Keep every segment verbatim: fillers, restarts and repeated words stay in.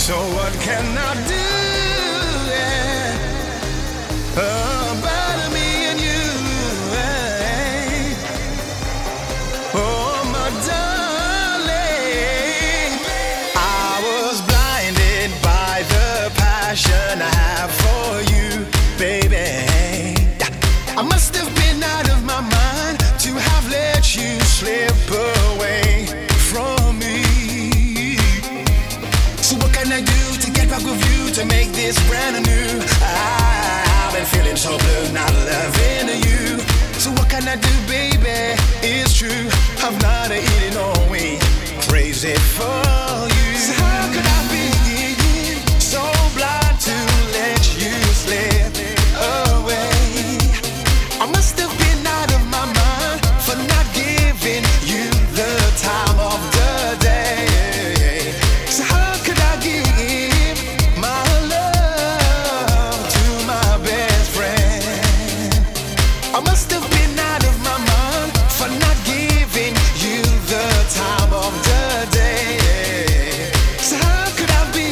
So what can I do? Yeah. About me and you. Yeah. Oh, my darling, I was blinded by the passion I have for you, baby. I must have been out of my mind to have let you slip away from me. So what can I do to get back with you, to make this brand new? I've been feeling so blue, not loving you. So what can I do, baby? It's true, I'm not eating away, crazy for you. So how could I be so blind to let you slip away? I must have been out of my mind for not giving you the time of the day. So how could I give my love to my best friend? I must have been out of my mind for not giving you the time of the day. So how could I be?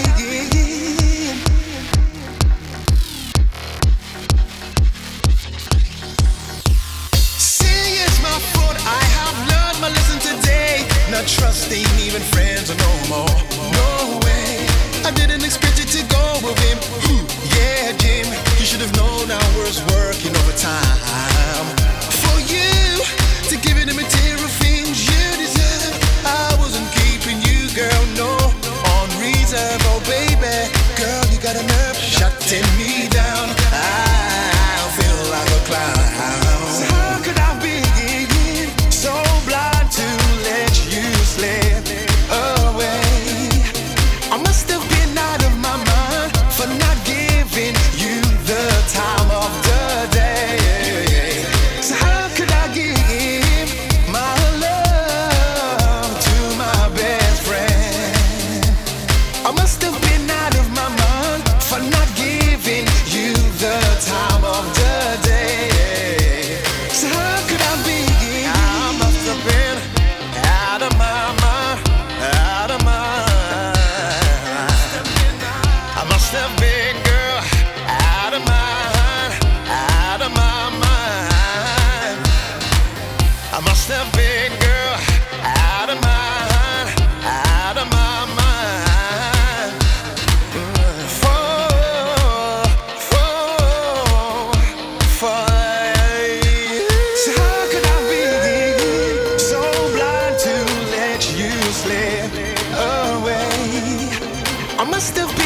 See, it's my fault, I have learned my lesson today. Not trusting even friends no more. No way, I didn't expect you to go with him. Yeah, Jim, you should have known I was working overtime for you, to give you the material things you deserve. I wasn't keeping you, girl, no, unreasonable, baby. Girl, you got a nerve shutting me down. I feel like a clown. So how could I be so blind to let you slip away? I must have been out of my mind for not giving you the time of the day. So how could I give my love to my best friend? I must have been out of my mind for not giving you the time of the day. So how could I be? I must have been out of my mind, out of my mind. I must have been, girl, out of my mind, out of my mind. I must have been, girl, out of my mind, out of my mind. For, for, for you. So how could I be so blind to let you slip away? I must have been